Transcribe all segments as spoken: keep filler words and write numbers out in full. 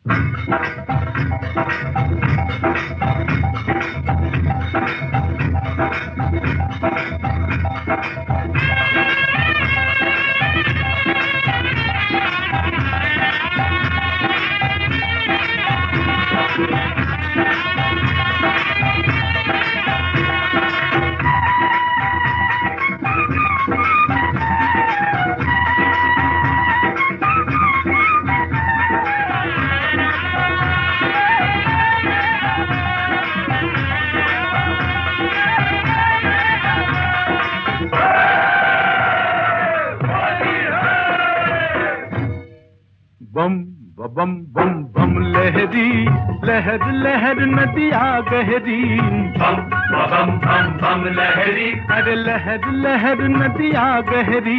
बम बम बम बम लहरी लहर लहर नदिया गहरी। बम बम बम बम लहरी अरे लहर लहर नदिया गहरी।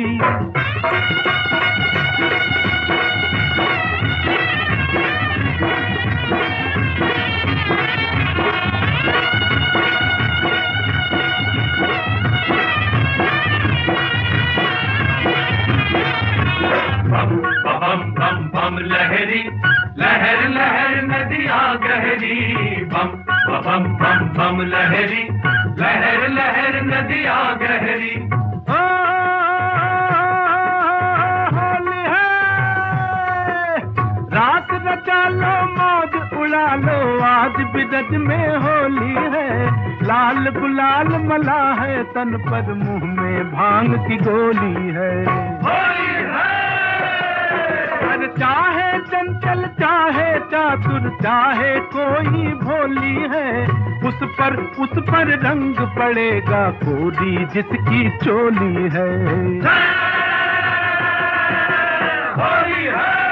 बम बम बम लहरी लहर लहर नदिया गहरी। बम बम बम बम लहरी लहर लहर नदिया गहरी। होली है रात रचा लो मौज उड़ा लो आज बिरज में होली है। लाल गुलाल मला है तन पर मुंह में भांग की गोली है। होली है चाहे चंचल चाहे चातुर चाहे कोई भोली है। उस पर उस पर रंग पड़ेगा कोरी जिसकी चोली है। होली है।